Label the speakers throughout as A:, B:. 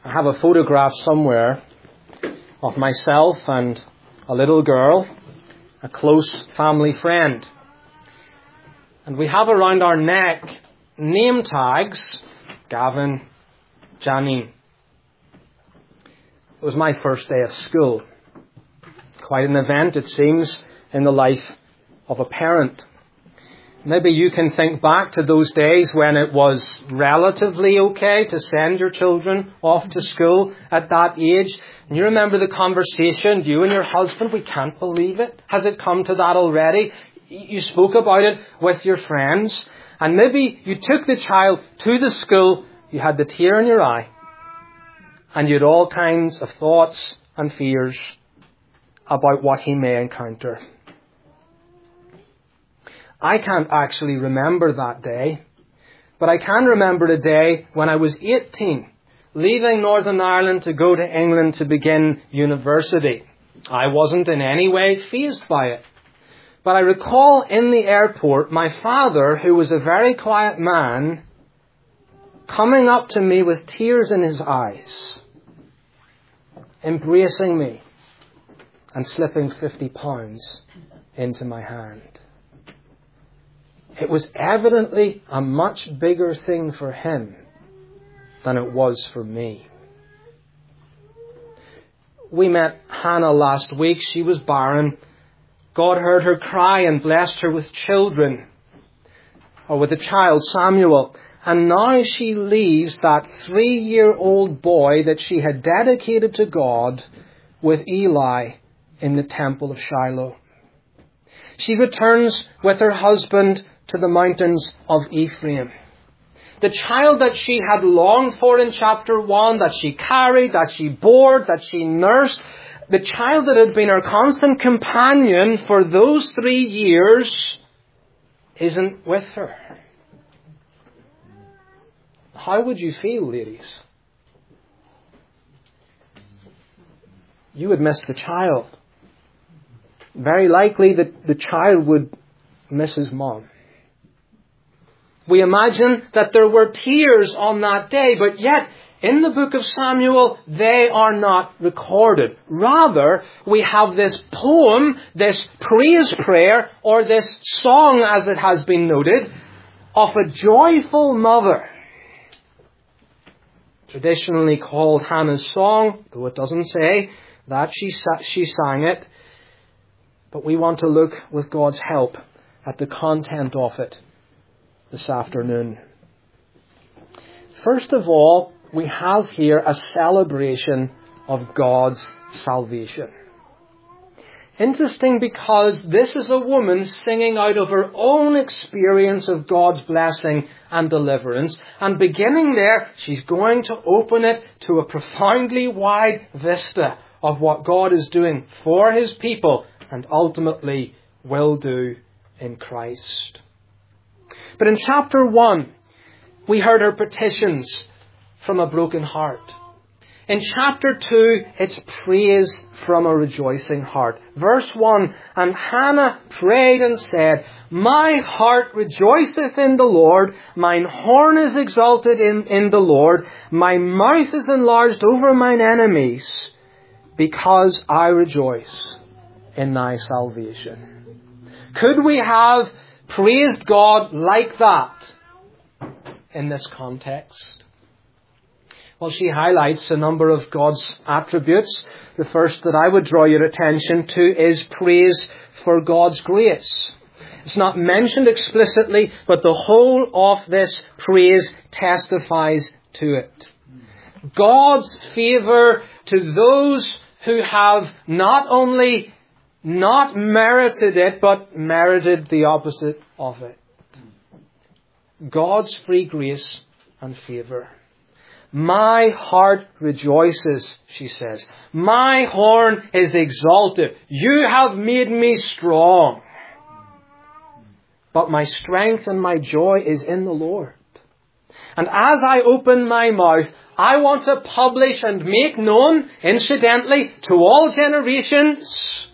A: I have a photograph somewhere of myself and a little girl, a close family friend. And we have around our neck name tags, Gavin, Janine. It was my first day of school. Quite an event, it seems, in the life of a parent. Maybe you can think back to those days when it was relatively okay to send your children off to school at that age. And you remember the conversation, you and your husband, we can't believe it. Has it come to that already? You spoke about it with your friends. And maybe you took the child to the school, you had the tear in your eye. And you had all kinds of thoughts and fears about what he may encounter. I can't actually remember that day, but I can remember a day when I was 18, leaving Northern Ireland to go to England to begin university. I wasn't in any way fazed by it. But I recall in the airport, my father, who was a very quiet man, coming up to me with tears in his eyes, embracing me and slipping £50 into my hand. It was evidently a much bigger thing for him than it was for me. We met Hannah last week. She was barren. God heard her cry and blessed her with children, or with a child, Samuel. And now she leaves that 3-year-old boy that she had dedicated to God with Eli in the temple of Shiloh. She returns with her husband to the mountains of Ephraim. The child that she had longed for in chapter 1, that she carried, that she bore, that she nursed, the child that had been her constant companion for those 3 years isn't with her. How would you feel, ladies? You would miss the child. Very likely that the child would miss his mom. We imagine that there were tears on that day, but yet in the book of Samuel, they are not recorded. Rather, we have this poem, this praise prayer, or this song, as it has been noted, of a joyful mother. Traditionally called Hannah's song, though it doesn't say that she sang it. But we want to look with God's help at the content of it this afternoon. First of all, we have here a celebration of God's salvation. Interesting, because this is a woman singing out of her own experience of God's blessing and deliverance. And beginning there, she's going to open it to a profoundly wide vista of what God is doing for His people and ultimately will do in Christ. But in chapter 1, we heard her petitions from a broken heart. In chapter 2, it's praise from a rejoicing heart. Verse 1, and Hannah prayed and said, my heart rejoiceth in the Lord, mine horn is exalted in the Lord, my mouth is enlarged over mine enemies, because I rejoice in thy salvation. Could we have praised God like that in this context? Well, she highlights a number of God's attributes. The first that I would draw your attention to is praise for God's grace. It's not mentioned explicitly, but the whole of this praise testifies to it. God's favour to those who have not only not merited it, but merited the opposite of it. God's free grace and favour. My heart rejoices, she says. My horn is exalted. You have made me strong. But my strength and my joy is in the Lord. And as I open my mouth, I want to publish and make known, incidentally, to all generations,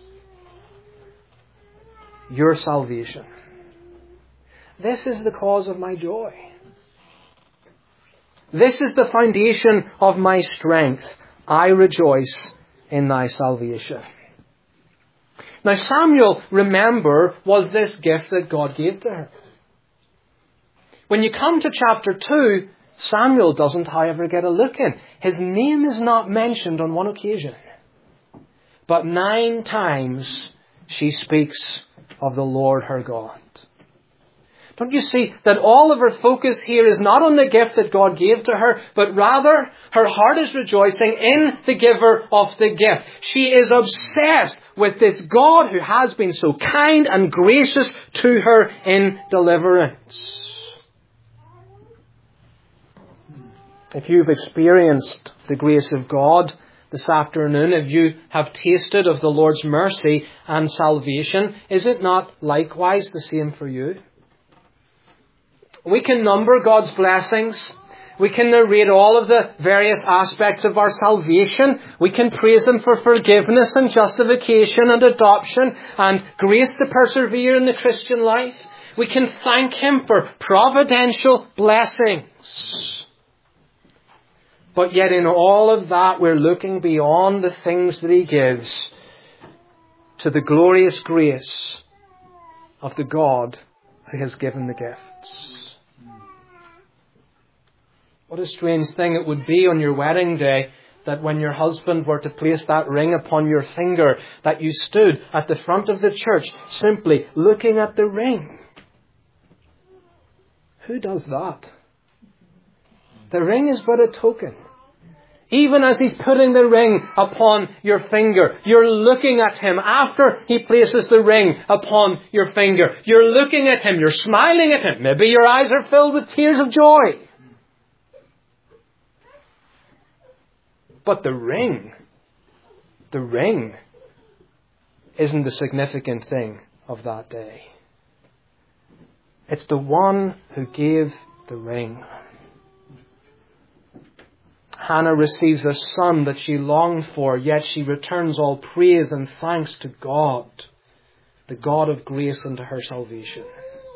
A: your salvation. This is the cause of my joy. This is the foundation of my strength. I rejoice in thy salvation. Now Samuel, remember, was this gift that God gave to her. When you come to chapter 2, Samuel doesn't, however, get a look in. His name is not mentioned on one occasion. But 9 times she speaks of the Lord her God. Don't you see that all of her focus here is not on the gift that God gave to her, but rather her heart is rejoicing in the giver of the gift. She is obsessed with this God who has been so kind and gracious to her in deliverance. If you've experienced the grace of God this afternoon, if you have tasted of the Lord's mercy and salvation, is it not likewise the same for you? We can number God's blessings. We can narrate all of the various aspects of our salvation. We can praise Him for forgiveness and justification and adoption and grace to persevere in the Christian life. We can thank Him for providential blessings. But yet in all of that, we're looking beyond the things that He gives to the glorious grace of the God who has given the gifts. What a strange thing it would be on your wedding day that when your husband were to place that ring upon your finger, that you stood at the front of the church simply looking at the ring. Who does that? The ring is but a token. Even as He's putting the ring upon your finger, you're looking at Him. After He places the ring upon your finger, you're looking at Him, you're smiling at Him. Maybe your eyes are filled with tears of joy. But the ring isn't the significant thing of that day. It's the one who gave the ring. Hannah receives a son that she longed for, yet she returns all praise and thanks to God, the God of grace unto her salvation.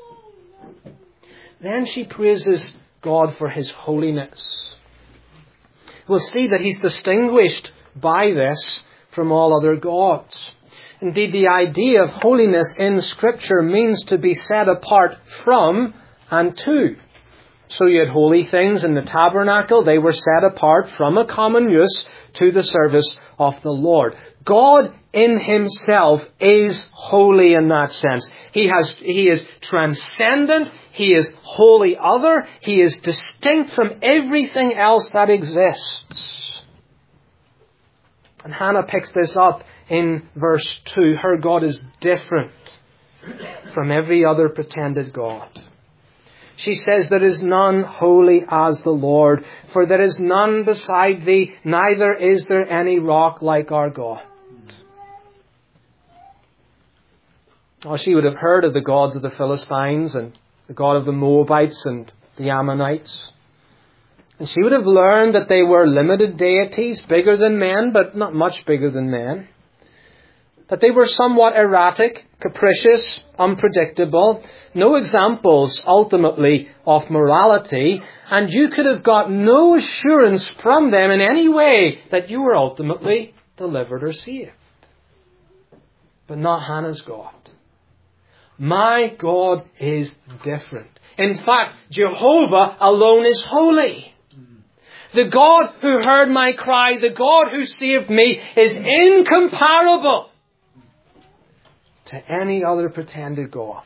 A: Then she praises God for His holiness. We'll see that He's distinguished by this from all other gods. Indeed, the idea of holiness in Scripture means to be set apart from and to. So you had holy things in the tabernacle. They were set apart from a common use to the service of the Lord. God in Himself is holy in that sense. He is transcendent. He is wholly other. He is distinct from everything else that exists. And Hannah picks this up in verse 2. Her God is different from every other pretended God. She says, there is none holy as the Lord, for there is none beside thee, neither is there any rock like our God. Oh, she would have heard of the gods of the Philistines and the God of the Moabites and the Ammonites. And she would have learned that they were limited deities, bigger than men, but not much bigger than men. That they were somewhat erratic, capricious, unpredictable. No examples, ultimately, of morality. And you could have got no assurance from them in any way that you were ultimately delivered or saved. But not Hannah's God. My God is different. In fact, Jehovah alone is holy. The God who heard my cry, the God who saved me, is incomparable to any other pretended God.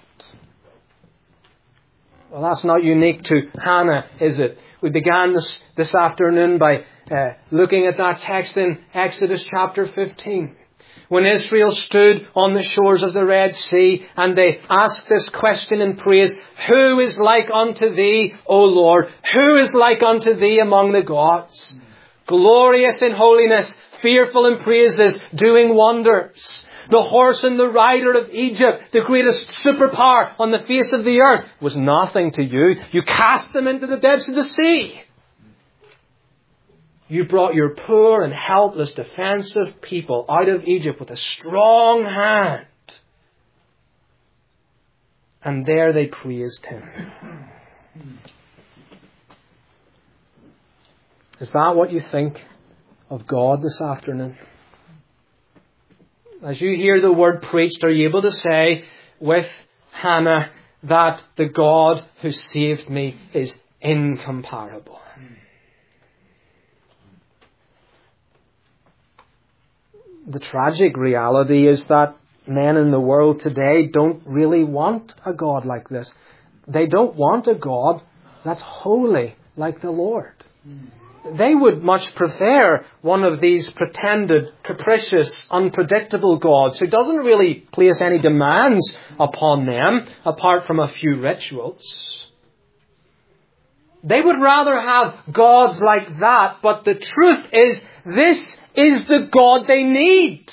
A: Well, that's not unique to Hannah, is it? We began this afternoon by looking at that text in Exodus chapter 15. When Israel stood on the shores of the Red Sea and they asked this question in praise, who is like unto thee, O Lord? Who is like unto thee among the gods? Glorious in holiness, fearful in praises, doing wonders. The horse and the rider of Egypt, the greatest superpower on the face of the earth, was nothing to you. You cast them into the depths of the sea. You brought your poor and helpless, defensive people out of Egypt with a strong hand. And there they praised Him. Is that what you think of God this afternoon? As you hear the word preached, are you able to say with Hannah that the God who saved me is incomparable? The tragic reality is that men in the world today don't really want a God like this. They don't want a God that's holy like the Lord. They would much prefer one of these pretended, capricious, unpredictable gods who doesn't really place any demands upon them apart from a few rituals. They would rather have gods like that, but the truth is, this is the God they need.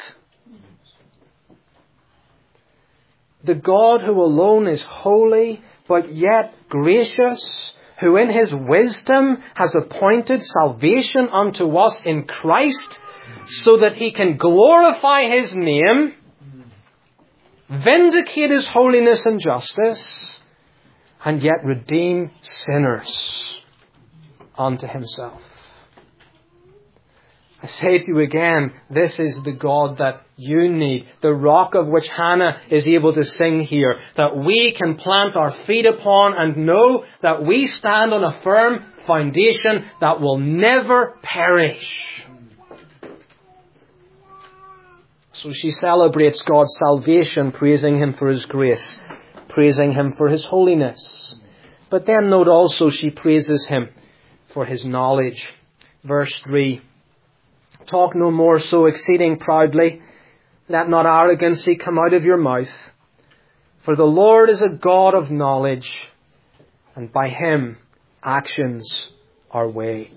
A: The God who alone is holy, but yet gracious, who in His wisdom has appointed salvation unto us in Christ, so that He can glorify His name, vindicate His holiness and justice, and yet redeem sinners unto Himself. I say to you again, this is the God that you need, the rock of which Hannah is able to sing here, that we can plant our feet upon and know that we stand on a firm foundation that will never perish. So she celebrates God's salvation, praising Him for His grace, praising Him for His holiness. But then note also she praises Him for His knowledge. Verse 3. Talk no more so exceeding proudly. Let not arrogancy come out of your mouth. For the Lord is a God of knowledge, and by Him actions are weighed.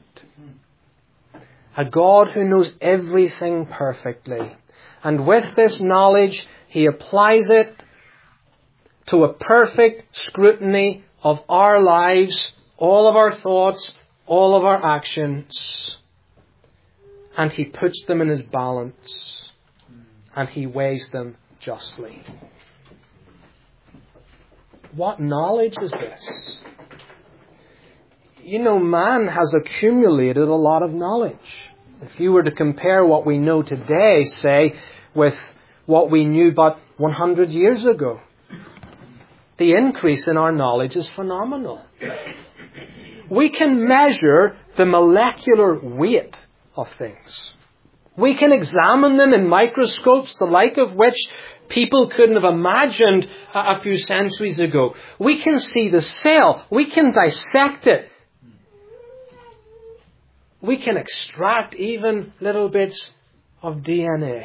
A: A God who knows everything perfectly. And with this knowledge, He applies it to a perfect scrutiny of our lives, all of our thoughts, all of our actions. And He puts them in His balance. And He weighs them justly. What knowledge is this? You know, man has accumulated a lot of knowledge. If you were to compare what we know today, say, with what we knew but 100 years ago, the increase in our knowledge is phenomenal. We can measure the molecular weight of things. We can examine them in microscopes, the like of which people couldn't have imagined a few centuries ago. We can see the cell. We can dissect it. We can extract even little bits of DNA.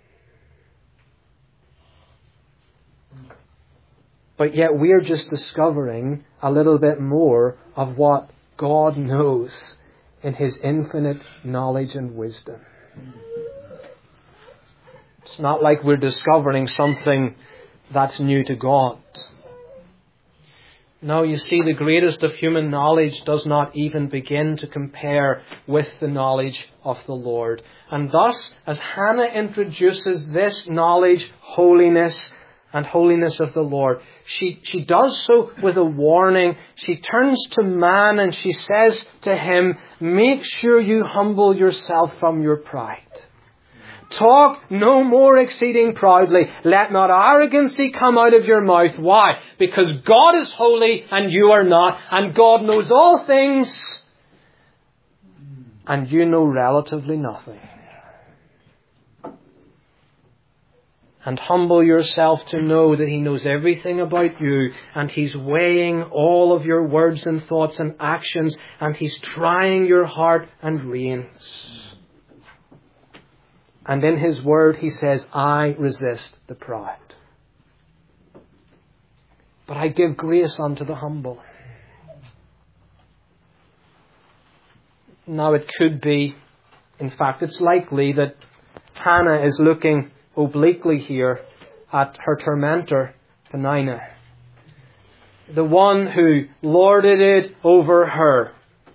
A: But yet we're just discovering a little bit more of what God knows in His infinite knowledge and wisdom. It's not like we're discovering something that's new to God. No, you see, the greatest of human knowledge does not even begin to compare with the knowledge of the Lord. And thus, as Hannah introduces this knowledge, holiness, and holiness of the Lord, she does so with a warning. She turns to man and she says to him, make sure you humble yourself from your pride. Talk no more exceeding proudly. Let not arrogancy come out of your mouth. Why? Because God is holy and you are not. And God knows all things. And you know relatively nothing. And humble yourself to know that He knows everything about you. And He's weighing all of your words and thoughts and actions. And He's trying your heart and reins. And in His word He says, I resist the proud, but I give grace unto the humble. Now it could be, in fact it's likely, that Hannah is looking obliquely here at her tormentor, Peninnah, the one who lorded it over her.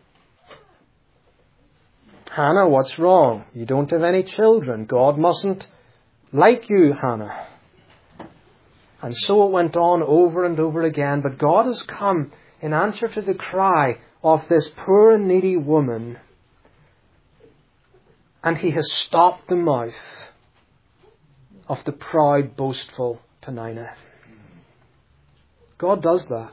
A: Hannah, what's wrong? You don't have any children. God mustn't like you, Hannah. And so it went on over and over again. But God has come in answer to the cry of this poor and needy woman and he has stopped the mouth of the proud, boastful Peninnah. God does that.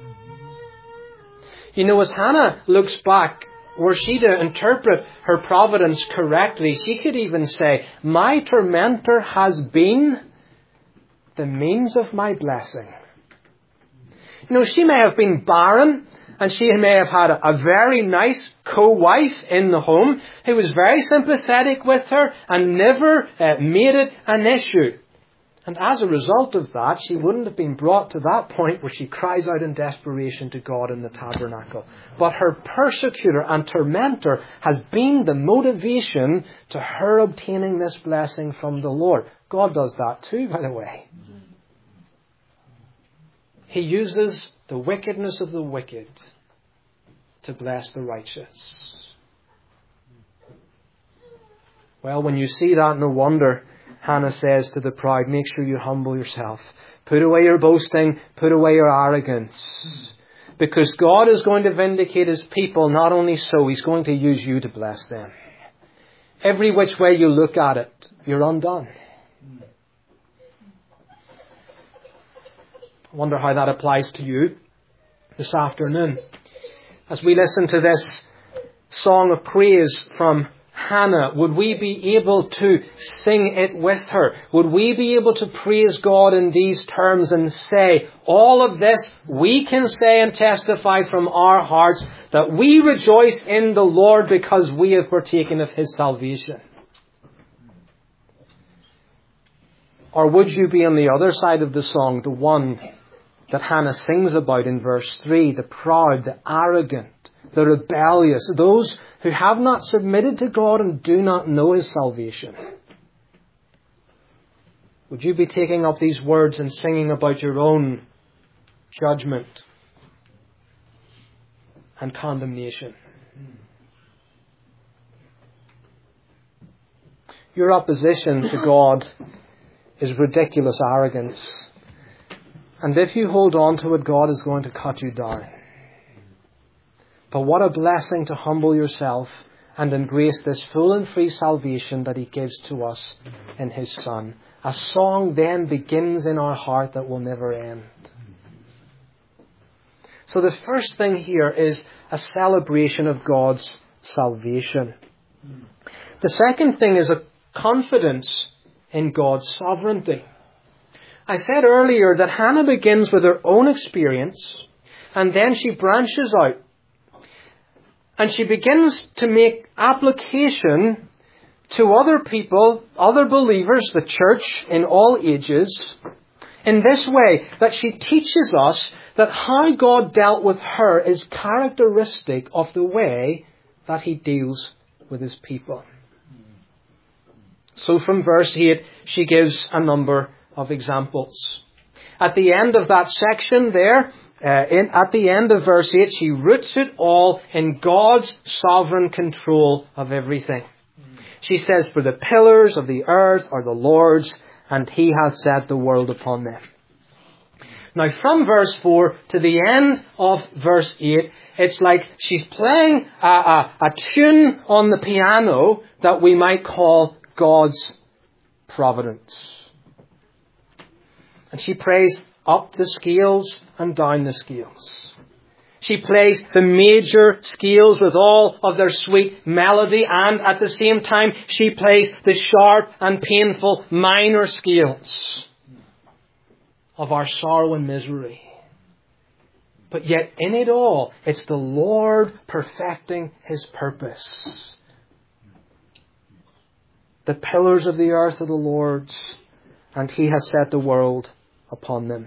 A: You know, as Hannah looks back, were she to interpret her providence correctly, she could even say, my tormentor has been the means of my blessing. You know, she may have been barren, and she may have had a very nice co-wife in the home who was very sympathetic with her and never made it an issue. And as a result of that, she wouldn't have been brought to that point where she cries out in desperation to God in the tabernacle. But her persecutor and tormentor has been the motivation to her obtaining this blessing from the Lord. God does that too, by the way. He uses the wickedness of the wicked to bless the righteous. Well, when you see that, no wonder Hannah says to the proud, make sure you humble yourself. Put away your boasting, put away your arrogance. Because God is going to vindicate His people. Not only so, He's going to use you to bless them. Every which way you look at it, you're undone. I wonder how that applies to you this afternoon. As we listen to this song of praise from Hannah, would we be able to sing it with her? Would we be able to praise God in these terms and say, all of this we can say and testify from our hearts that we rejoice in the Lord because we have partaken of His salvation? Or would you be on the other side of the song, the one that Hannah sings about in verse 3, the proud, the arrogant, the rebellious, those who have not submitted to God and do not know His salvation? Would you be taking up these words and singing about your own judgment and condemnation? Your opposition to God is ridiculous arrogance. And if you hold on to it, God is going to cut you down. But what a blessing to humble yourself and embrace this full and free salvation that He gives to us in His Son. A song then begins in our heart that will never end. So the first thing here is a celebration of God's salvation. The second thing is a confidence in God's sovereignty. I said earlier that Hannah begins with her own experience, and then she branches out. And she begins to make application to other people, other believers, the church in all ages, in this way, that she teaches us that how God dealt with her is characteristic of the way that He deals with His people. So from verse 8, she gives a number of examples. At the end of that section there, at the end of verse 8, she roots it all in God's sovereign control of everything. She says, for the pillars of the earth are the Lord's, and He hath set the world upon them. Now from verse 4 to the end of verse 8, it's like she's playing a tune on the piano that we might call God's providence. And she plays up the scales and down the scales. She plays the major scales with all of their sweet melody, and at the same time she plays the sharp and painful minor scales of our sorrow and misery. But yet in it all, it's the Lord perfecting His purpose. The pillars of the earth are the Lord's, and He has set the world upon them.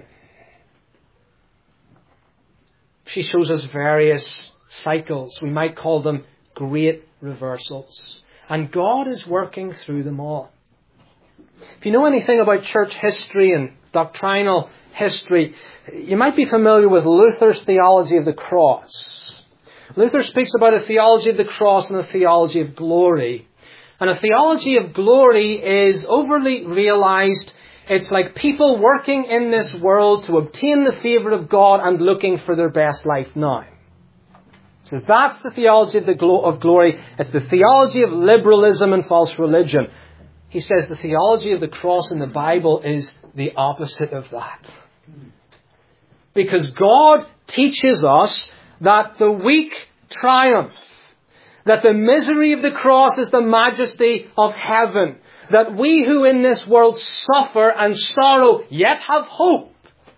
A: She shows us various cycles. We might call them great reversals. And God is working through them all. If you know anything about church history and doctrinal history, you might be familiar with Luther's theology of the cross. Luther speaks about a theology of the cross and a theology of glory. And a theology of glory is overly realized. It's like people working in this world to obtain the favour of God and looking for their best life now. So that's the theology of glory. It's the theology of liberalism and false religion. He says the theology of the cross in the Bible is the opposite of that. Because God teaches us that the weak triumph, that the misery of the cross is the majesty of heaven, that we who in this world suffer and sorrow yet have hope,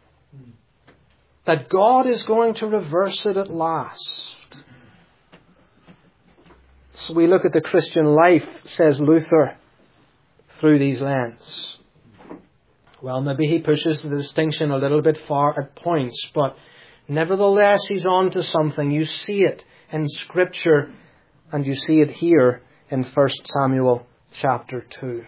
A: that God is going to reverse it at last. So we look at the Christian life, says Luther, through these lenses. Well, maybe he pushes the distinction a little bit far at points, but nevertheless he's on to something. You see it in Scripture, and you see it here in 1 Samuel chapter 2.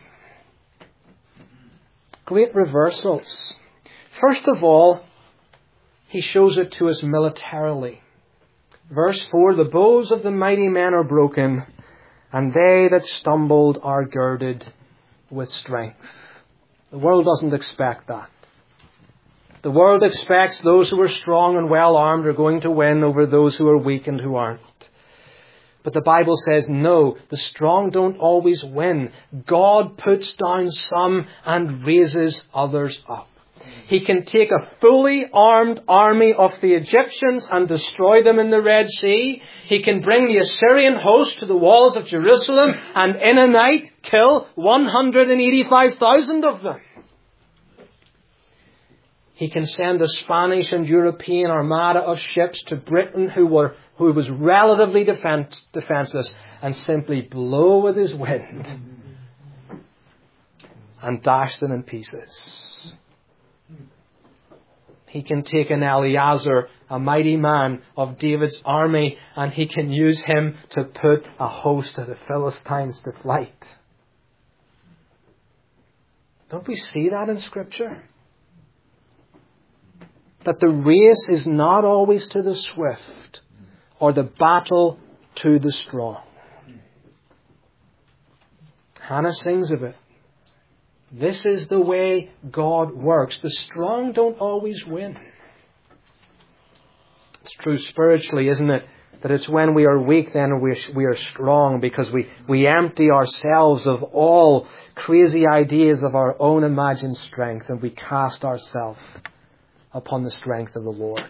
A: Great reversals. First of all, he shows it to us militarily. Verse 4, the bows of the mighty men are broken, and they that stumbled are girded with strength. The world doesn't expect that. The world expects those who are strong and well armed are going to win over those who are weak and who aren't. But the Bible says, no, the strong don't always win. God puts down some and raises others up. He can take a fully armed army of the Egyptians and destroy them in the Red Sea. He can bring the Assyrian host to the walls of Jerusalem and in a night kill 185,000 of them. He can send a Spanish and European armada of ships to Britain who was relatively defenseless and simply blow with his wind and dash them in pieces. He can take an Eleazar, a mighty man of David's army, and he can use him to put a host of the Philistines to flight. Don't we see that in Scripture? That the race is not always to the swift, or the battle to the strong. Hannah sings of it. This is the way God works. The strong don't always win. It's true spiritually, isn't it? That it's when we are weak then we are strong, because we empty ourselves of all crazy ideas of our own imagined strength and we cast ourselves upon the strength of the Lord.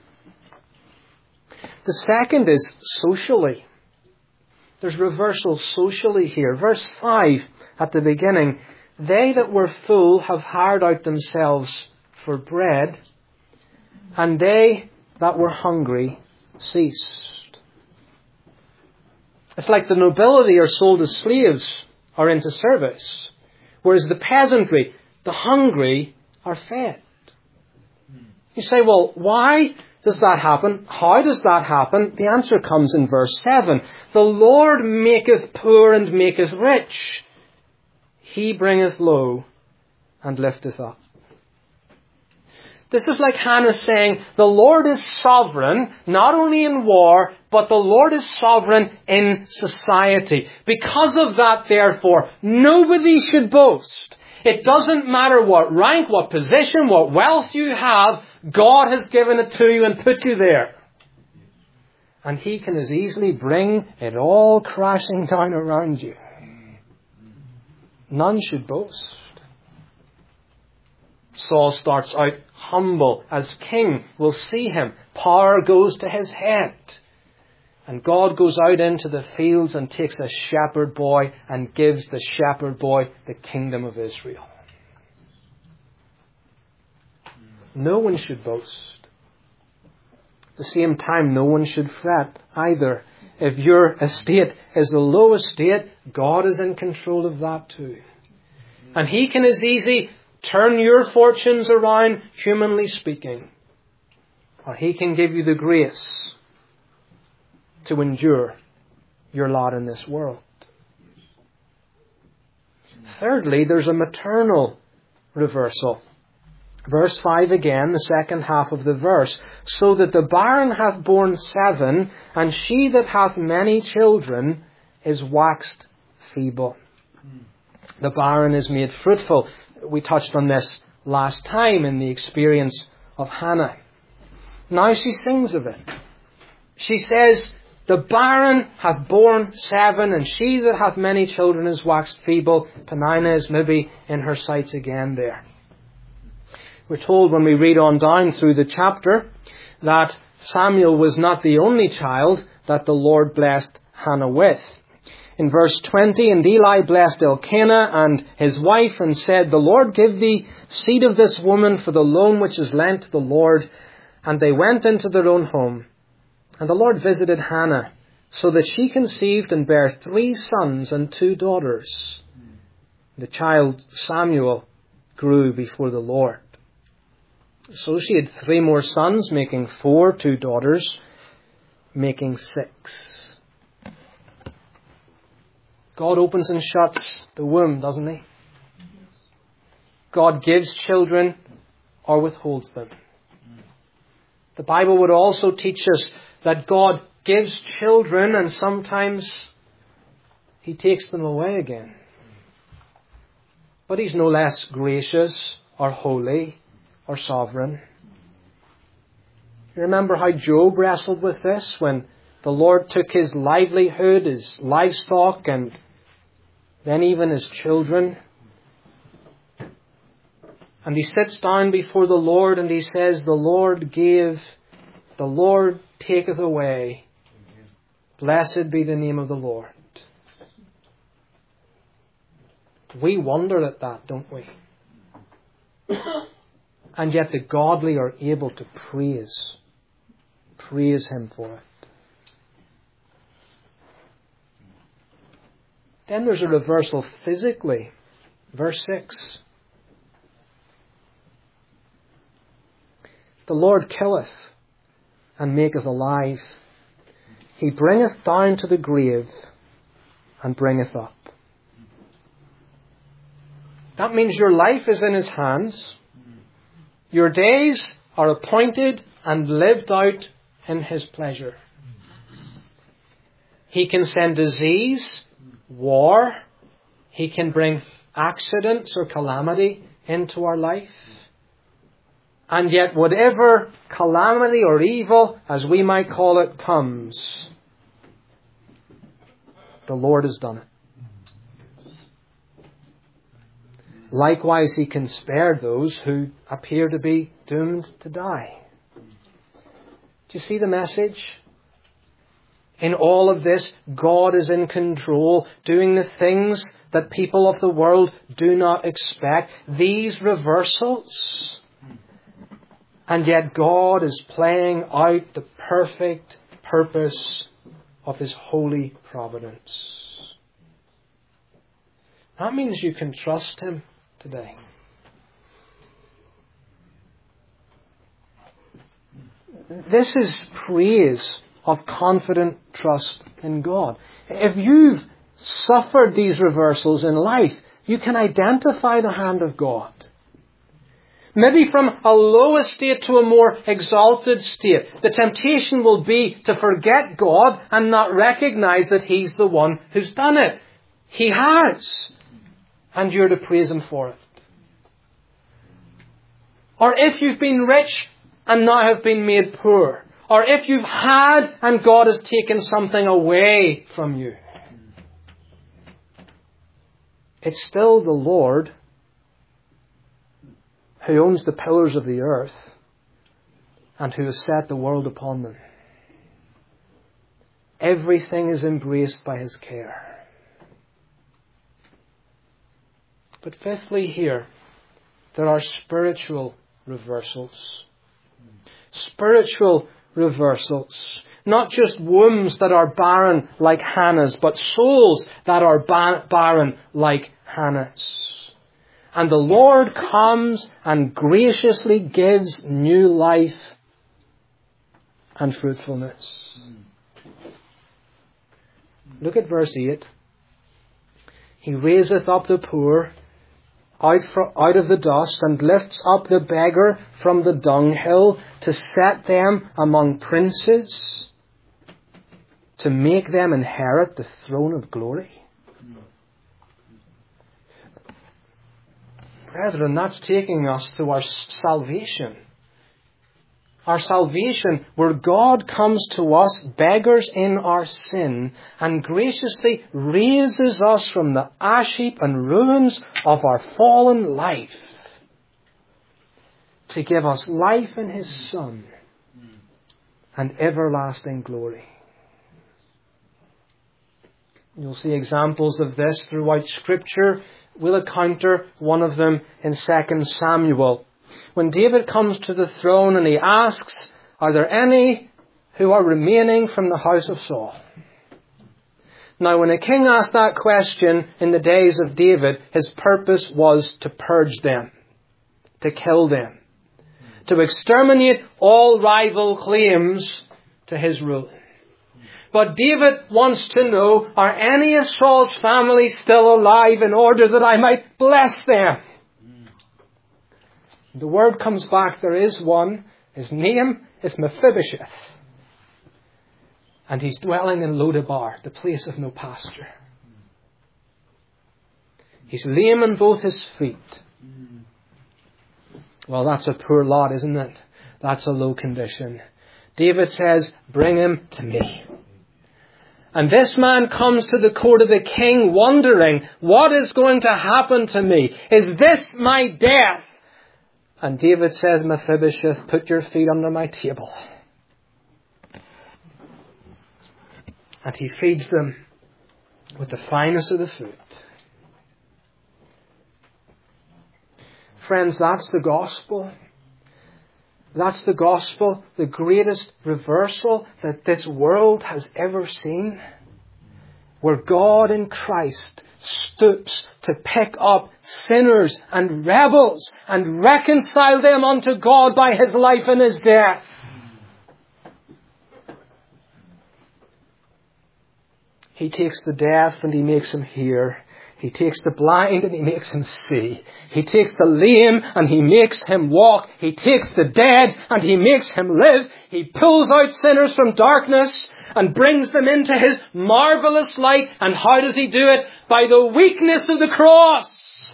A: The second is socially. There's reversal socially here. Verse 5 at the beginning, they that were full have hired out themselves for bread, and they that were hungry ceased. It's like the nobility are sold as slaves or into service, whereas the peasantry, the hungry, are fed. You say, well, why does that happen? How does that happen? The answer comes in verse 7. The Lord maketh poor and maketh rich. He bringeth low and lifteth up. This is like Hannah saying, the Lord is sovereign, not only in war, but the Lord is sovereign in society. Because of that, therefore, nobody should boast. It doesn't matter what rank, what position, what wealth you have, God has given it to you and put you there. And He can as easily bring it all crashing down around you. None should boast. Saul starts out humble. As king, we'll see him. Power goes to his head. And God goes out into the fields and takes a shepherd boy and gives the shepherd boy the kingdom of Israel. No one should boast. At the same time, no one should fret either. If your estate is a low estate, God is in control of that too. And He can as easy turn your fortunes around, humanly speaking. Or He can give you the grace to endure your lot in this world. Thirdly, there's a maternal reversal. Verse 5 again, the second half of the verse. So that the barren hath borne 7, and she that hath many children is waxed feeble. The barren is made fruitful. We touched on this last time in the experience of Hannah. Now she sings of it. She says, The barren hath borne 7, and she that hath many children is waxed feeble. Peninnah is maybe in her sights again there. We're told when we read on down through the chapter that Samuel was not the only child that the Lord blessed Hannah with. In verse 20, and Eli blessed Elkanah and his wife, and said, The Lord give thee seed of this woman for the loan which is lent to the Lord. And they went into their own home. And the Lord visited Hannah, so that she conceived and bare 3 sons and 2 daughters. The child Samuel grew before the Lord. So she had 3 more sons, making 4, 2 daughters, making 6. God opens and shuts the womb, doesn't He? God gives children or withholds them. The Bible would also teach us that God gives children and sometimes He takes them away again. But He's no less gracious or holy or sovereign. You remember how Job wrestled with this when the Lord took his livelihood, his livestock, and then even his children. And he sits down before the Lord and he says, The Lord gave, the Lord taketh away. Blessed be the name of the Lord. We wonder at that, don't we? And yet the godly are able to praise Him for it. Then there's a reversal physically. Verse 6. The Lord killeth and maketh alive. He bringeth down to the grave and bringeth up. That means your life is in His hands. Your days are appointed and lived out in His pleasure. He can send disease, war. He can bring accidents or calamity into our life. And yet whatever calamity or evil, as we might call it, comes, the Lord has done it. Likewise, He can spare those who appear to be doomed to die. Do you see the message? In all of this, God is in control, doing the things that people of the world do not expect. These reversals. And yet God is playing out the perfect purpose of His holy providence. That means you can trust Him today. This is praise of confident trust in God. If you've suffered these reversals in life, you can identify the hand of God. Maybe from a low estate to a more exalted state. The temptation will be to forget God and not recognize that He's the one who's done it. He has. And you're to praise Him for it. Or if you've been rich and now have been made poor. Or if you've had and God has taken something away from you. It's still the Lord who owns the pillars of the earth and who has set the world upon them. Everything is embraced by His care. But fifthly here, there are spiritual reversals. Spiritual reversals. Not just wombs that are barren like Hannah's, but souls that are barren like Hannah's. And the Lord comes and graciously gives new life and fruitfulness. Look at verse 8. He raiseth up the poor out of the dust, and lifts up the beggar from the dunghill, to set them among princes, to make them inherit the throne of glory. Brethren, that's taking us to our salvation. our salvation, where God comes to us, beggars in our sin, and graciously raises us from the ash heap and ruins of our fallen life to give us life in His Son and everlasting glory. You'll see examples of this throughout Scripture. We'll encounter one of them in 2 Samuel. When David comes to the throne and he asks, are there any who are remaining from the house of Saul? Now, when a king asked that question in the days of David, his purpose was to purge them, to kill them, to exterminate all rival claims to his rule. But David wants to know, are any of Saul's family still alive in order that I might bless them? The word comes back, there is one. His name is Mephibosheth. And he's dwelling in Lodabar, the place of no pasture. He's lame in both his feet. Well, that's a poor lot, isn't it? That's a low condition. David says, bring him to me. And this man comes to the court of the king wondering, what is going to happen to me? Is this my death? And David says, Mephibosheth, put your feet under my table. And he feeds them with the finest of the food. Friends, that's the gospel. That's the gospel, the greatest reversal that this world has ever seen. Where God in Christ stoops to pick up sinners and rebels and reconcile them unto God by His life and His death. He takes the deaf and He makes him hear. He takes the blind and He makes him see. He takes the lame and He makes him walk. He takes the dead and He makes him live. He pulls out sinners from darkness and brings them into His marvelous light. And how does He do it? By the weakness of the cross.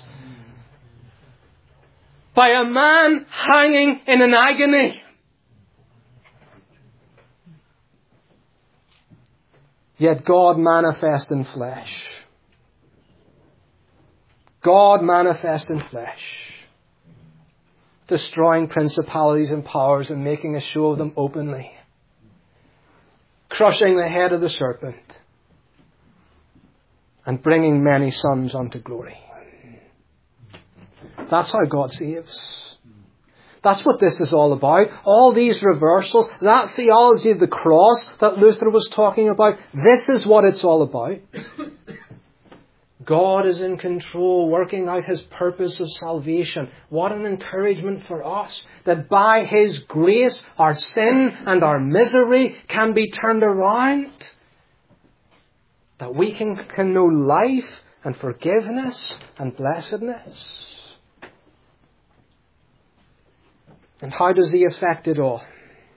A: By a man hanging in an agony. Yet God manifest in flesh. God manifest in flesh, destroying principalities and powers and making a show of them openly, crushing the head of the serpent and bringing many sons unto glory. That's how God saves. That's what this is all about. All these reversals, that theology of the cross that Luther was talking about, this is what it's all about. God is in control, working out His purpose of salvation. What an encouragement for us, that by His grace our sin and our misery can be turned around. That we can know life and forgiveness and blessedness. And how does He effect it all?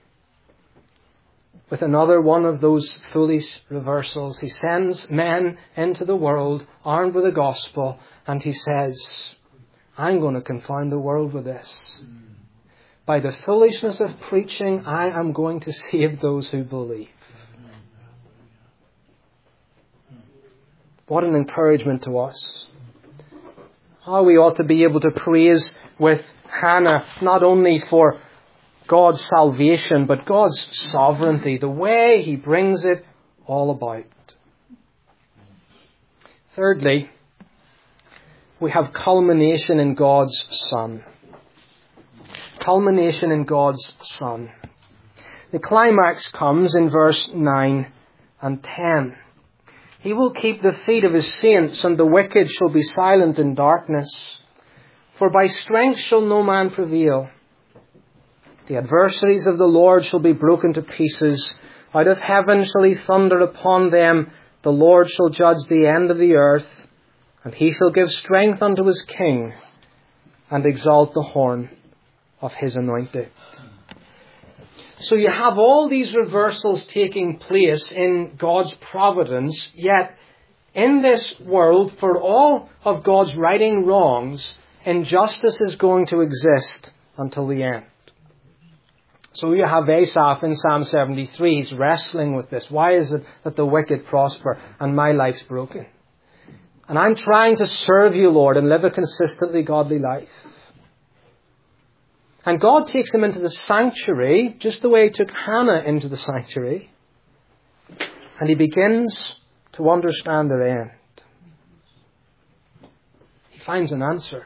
A: With another one of those foolish reversals. He sends men into the world armed with the gospel, and He says, I'm going to confound the world with this. By the foolishness of preaching, I am going to save those who believe. What an encouragement to us. How we ought to be able to praise with Hannah, not only for God's salvation, but God's sovereignty, the way He brings it all about. Thirdly, we have culmination in God's Son. Culmination in God's Son. The climax comes in verse 9 and 10. He will keep the feet of His saints, and the wicked shall be silent in darkness. For by strength shall no man prevail. The adversaries of the Lord shall be broken to pieces. Out of heaven shall He thunder upon them. The Lord shall judge the end of the earth. And He shall give strength unto His king, and exalt the horn of His anointed. So you have all these reversals taking place in God's providence, yet in this world, for all of God's righting wrongs, injustice is going to exist until the end. So you have Asaph in Psalm 73. He's wrestling with this. Why is it that the wicked prosper and my life's broken? And I'm trying to serve you, Lord, and live a consistently godly life. And God takes him into the sanctuary, just the way he took Hannah into the sanctuary. And he begins to understand their end. He finds an answer.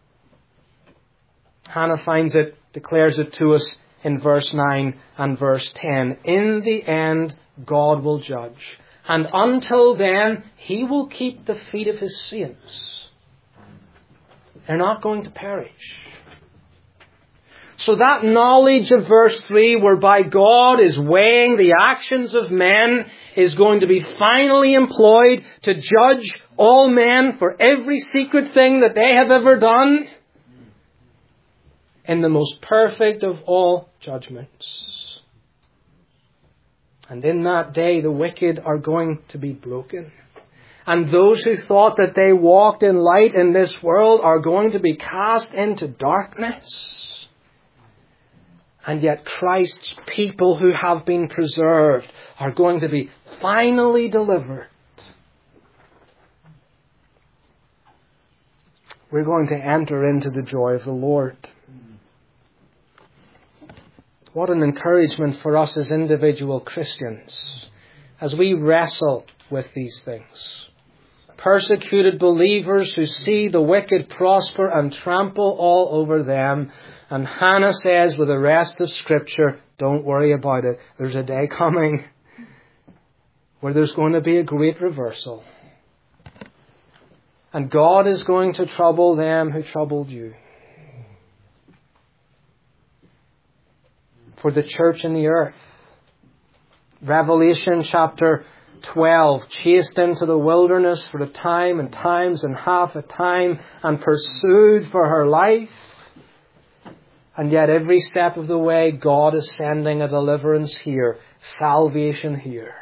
A: Hannah finds it, declares it to us in verse 9 and verse 10. In the end, God will judge. And until then, he will keep the feet of his saints. They're not going to perish. So that knowledge of verse 3, whereby God is weighing the actions of men, is going to be finally employed to judge all men for every secret thing that they have ever done, in the most perfect of all judgments. And in that day, the wicked are going to be broken. And those who thought that they walked in light in this world are going to be cast into darkness. And yet Christ's people who have been preserved are going to be finally delivered. We're going to enter into the joy of the Lord. What an encouragement for us as individual Christians as we wrestle with these things. Persecuted believers who see the wicked prosper and trample all over them. And Hannah says with the rest of Scripture, don't worry about it. There's a day coming where there's going to be a great reversal. And God is going to trouble them who troubled you. For the church in the earth. Revelation chapter 12, chased into the wilderness for a time and times and half a time and pursued for her life. And yet every step of the way God is sending a deliverance here, salvation here.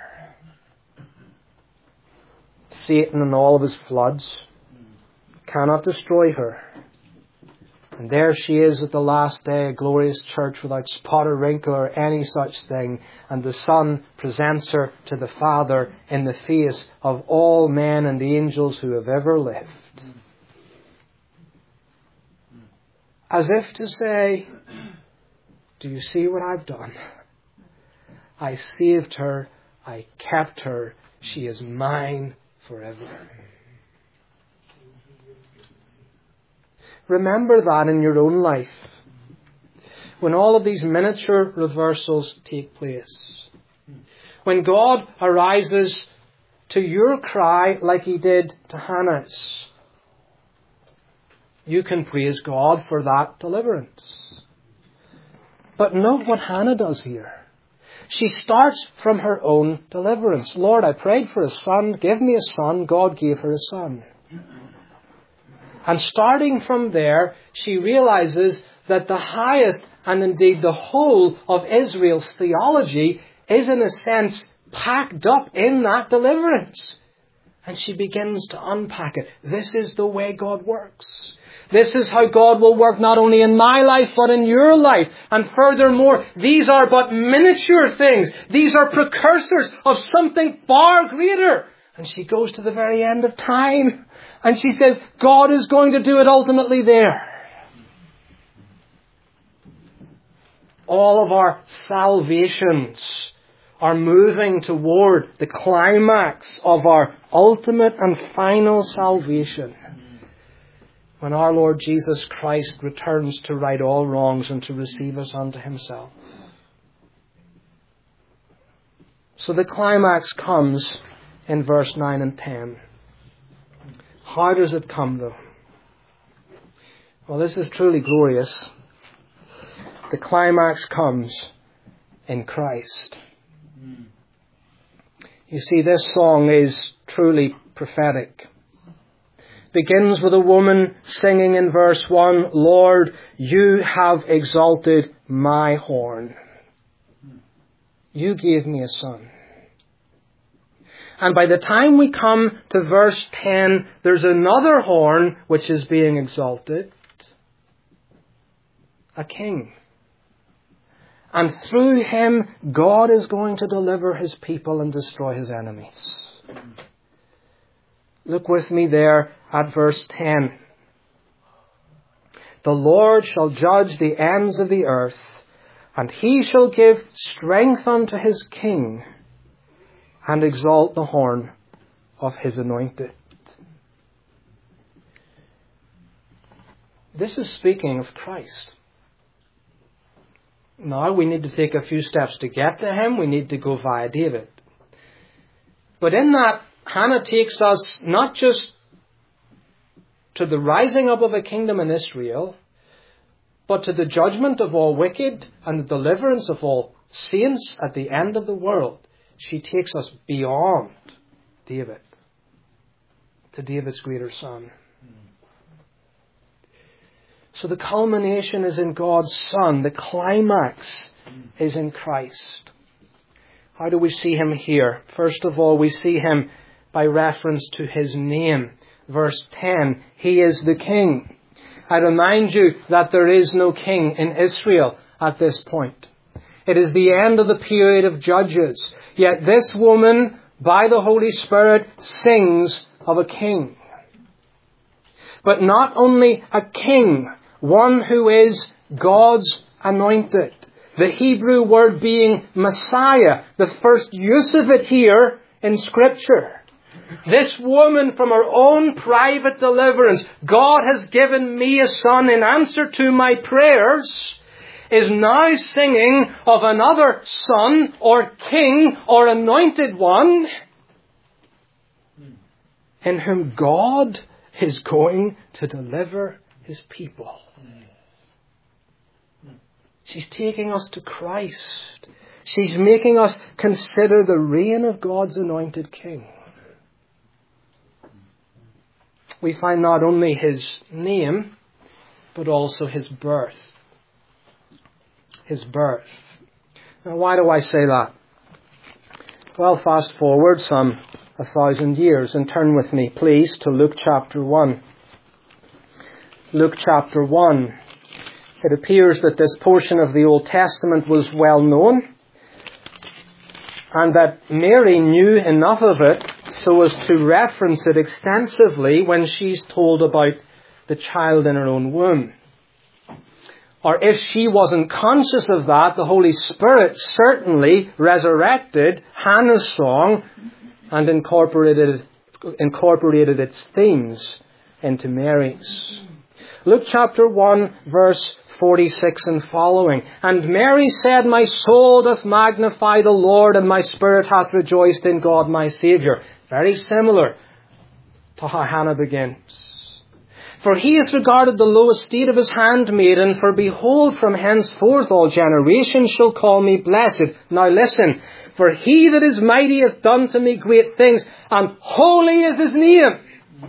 A: Satan and all of his floods cannot destroy her. And there she is at the last day, a glorious church without spot or wrinkle or any such thing. And the Son presents her to the Father in the face of all men and the angels who have ever lived. As if to say, do you see what I've done? I saved her. I kept her. She is mine forever. Remember that in your own life. When all of these miniature reversals take place. When God arises to your cry like he did to Hannah's. You can praise God for that deliverance. But note what Hannah does here. She starts from her own deliverance. Lord, I prayed for a son. Give me a son. God gave her a son. And starting from there, she realizes that the highest and indeed the whole of Israel's theology is in a sense packed up in that deliverance. And she begins to unpack it. This is the way God works. This is how God will work not only in my life but in your life. And furthermore, these are but miniature things. These are precursors of something far greater. And she goes to the very end of time. And she says, God is going to do it ultimately there. All of our salvations are moving toward the climax of our ultimate and final salvation. When our Lord Jesus Christ returns to right all wrongs and to receive us unto himself. So the climax comes in verse 9 and 10. How does it come though? Well, this is truly glorious. The climax comes in Christ. You see, this song is truly prophetic. Begins with a woman singing in verse 1, Lord, you have exalted my horn. You gave me a son. And by the time we come to verse 10, there's another horn which is being exalted. A king. And through him, God is going to deliver his people and destroy his enemies. Look with me there at verse 10. The Lord shall judge the ends of the earth, and he shall give strength unto his king, and exalt the horn of his anointed. This is speaking of Christ. Now we need to take a few steps to get to him. We need to go via David. But in that, Hannah takes us not just to the rising up of a kingdom in Israel, but to the judgment of all wicked and the deliverance of all saints at the end of the world. She takes us beyond David, to David's greater son. So the culmination is in God's Son. The climax is in Christ. How do we see him here? First of all, we see him by reference to his name. Verse 10, he is the King. I remind you that there is no king in Israel at this point. It is the end of the period of judges. Yet this woman, by the Holy Spirit, sings of a king. But not only a king, one who is God's anointed. The Hebrew word being Messiah, the first use of it here in Scripture. This woman, from her own private deliverance, God has given me a son in answer to my prayers, is now singing of another son or king or anointed one in whom God is going to deliver his people. She's taking us to Christ. She's making us consider the reign of God's anointed King. We find not only his name, but also his birth. His birth. Now, why do I say that? Well, fast forward some 1,000 years and turn with me, please, to Luke chapter 1. Luke chapter 1. It appears that this portion of the Old Testament was well known, and that Mary knew enough of it so as to reference it extensively when she's told about the child in her own womb. Or if she wasn't conscious of that, the Holy Spirit certainly resurrected Hannah's song and incorporated its themes into Mary's. Luke chapter 1, verse 46 and following. And Mary said, my soul doth magnify the Lord, and my spirit hath rejoiced in God my Saviour. Very similar to how Hannah begins. For he hath regarded the low estate of his handmaiden, for behold, from henceforth all generations shall call me blessed. Now listen, for he that is mighty hath done to me great things, and holy is his name.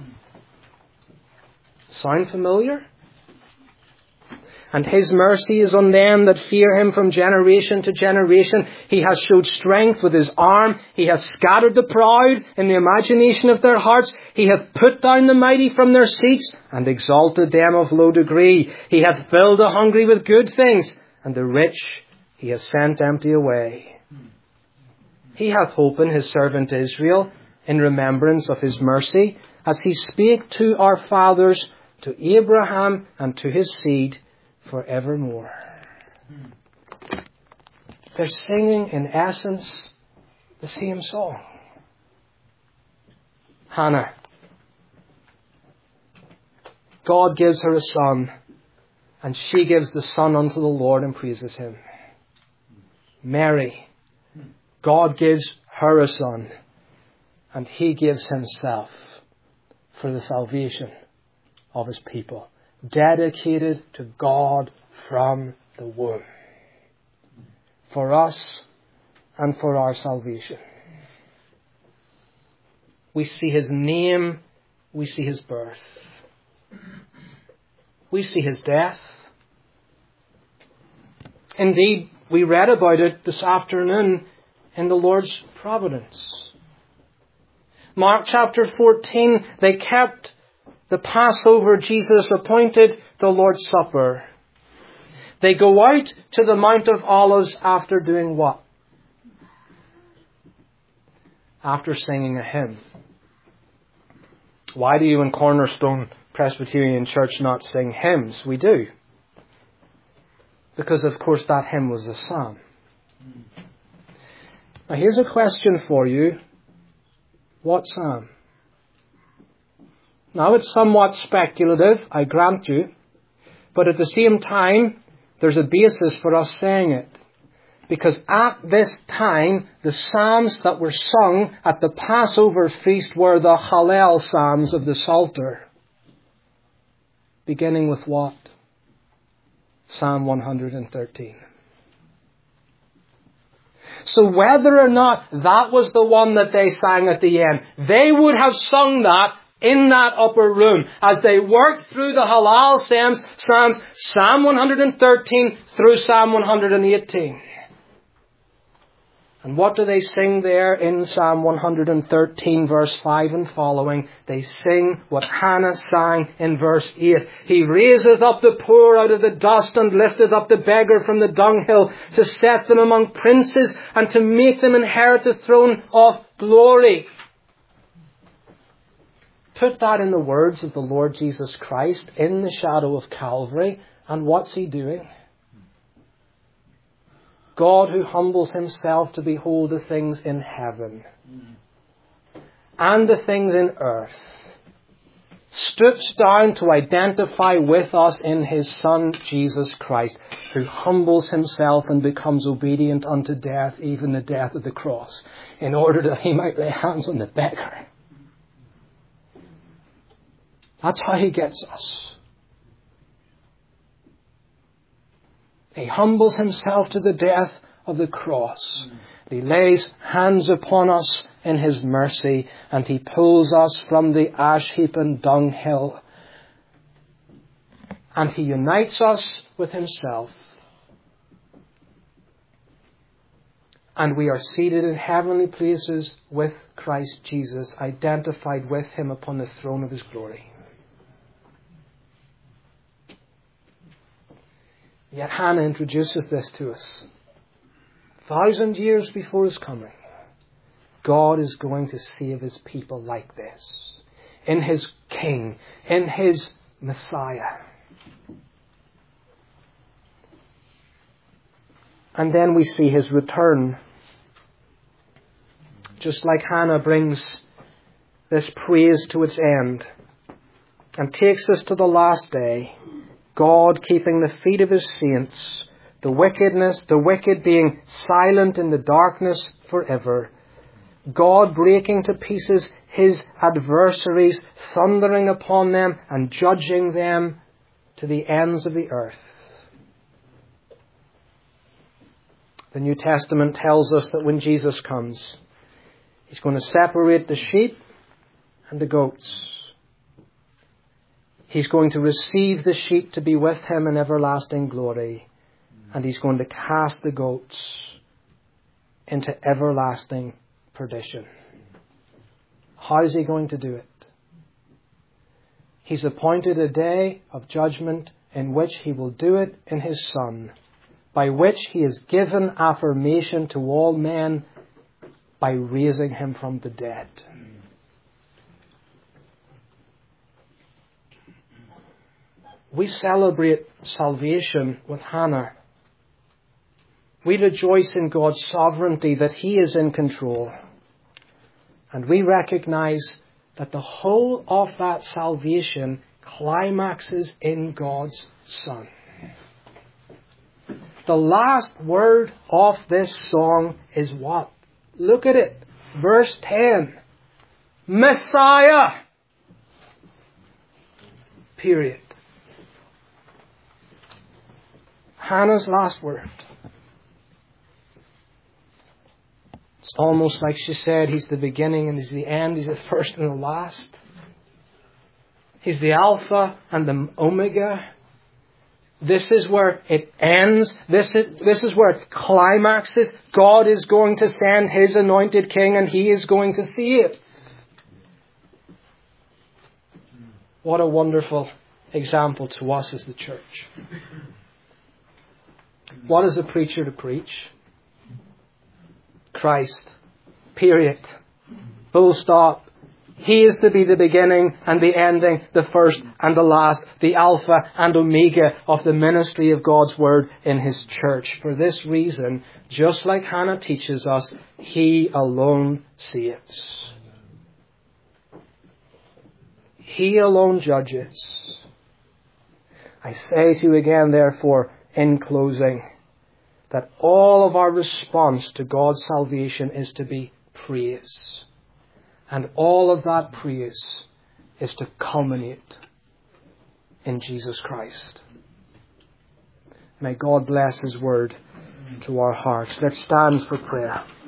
A: Sound familiar? And his mercy is on them that fear him from generation to generation. He has showed strength with his arm. He hath scattered the proud in the imagination of their hearts. He hath put down the mighty from their seats and exalted them of low degree. He hath filled the hungry with good things, and the rich he hath sent empty away. He hath holpen his servant Israel in remembrance of his mercy, as he spake to our fathers, to Abraham and to his seed forevermore. They're singing, in essence, the same song. Hannah. God gives her a son, and she gives the son unto the Lord and praises him. Mary. God gives her a son, and he gives himself for the salvation of his people, dedicated to God from the womb, for us and for our salvation. We see his name, we see his birth, we see his death. Indeed, we read about it this afternoon in the Lord's providence. Mark chapter 14, they kept the Passover. Jesus appointed the Lord's Supper. They go out to the Mount of Olives after doing what? After singing a hymn. Why do you in Cornerstone Presbyterian Church not sing hymns? We do. Because of course that hymn was a psalm. Now here's a question for you. What psalm? Now it's somewhat speculative, I grant you. But at the same time, there's a basis for us saying it. Because at this time, the psalms that were sung at the Passover feast were the Hallel psalms of the Psalter. Beginning with what? Psalm 113. So whether or not that was the one that they sang at the end, they would have sung that in that upper room as they worked through the Hallel psalms, Psalm 113 through Psalm 118. And what do they sing there in Psalm 113 verse 5 and following? They sing what Hannah sang in verse 8. He raiseth up the poor out of the dust and lifteth up the beggar from the dunghill to set them among princes and to make them inherit the throne of glory. Put that in the words of the Lord Jesus Christ in the shadow of Calvary, and what's He doing? God who humbles Himself to behold the things in heaven and the things in earth, stoops down to identify with us in His Son Jesus Christ, who humbles Himself and becomes obedient unto death, even the death of the cross, in order that He might lay hands on the beggar. That's how He gets us. He humbles Himself to the death of the cross. He lays hands upon us in His mercy, and He pulls us from the ash heap and dunghill. And He unites us with Himself. And we are seated in heavenly places with Christ Jesus, identified with Him upon the throne of His glory. Yet Hannah introduces this to us. 1,000 years before His coming, God is going to save His people like this. In His King, in His Messiah. And then we see His return. Just like Hannah brings this praise to its end and takes us to the last day, God keeping the feet of His saints, the wicked being silent in the darkness forever, God breaking to pieces His adversaries, thundering upon them and judging them to the ends of the earth. The New Testament tells us that when Jesus comes, He's going to separate the sheep and the goats. He's going to receive the sheep to be with Him in everlasting glory. And He's going to cast the goats into everlasting perdition. How is He going to do it? He's appointed a day of judgment in which He will do it in His Son, by which He has given affirmation to all men by raising Him from the dead. We celebrate salvation with Hannah. We rejoice in God's sovereignty, that He is in control. And we recognize that the whole of that salvation climaxes in God's Son. The last word of this song is what? Look at it. Verse 10. Messiah. Period. Hannah's last word. It's almost like she said, He's the beginning and He's the end. He's the first and the last. He's the Alpha and the Omega. This is where it ends. This is where it climaxes. God is going to send His anointed King, and He is going to see it. What a wonderful example to us as the church. What is a preacher to preach? Christ. Period. Full stop. He is to be the beginning and the ending, the first and the last, the Alpha and Omega of the ministry of God's Word in His church. For this reason, just like Hannah teaches us, He alone saves. He alone judges. I say to you again, therefore, in closing, that all of our response to God's salvation is to be praise. And all of that praise is to culminate in Jesus Christ. May God bless His word to our hearts. Let's stand for prayer.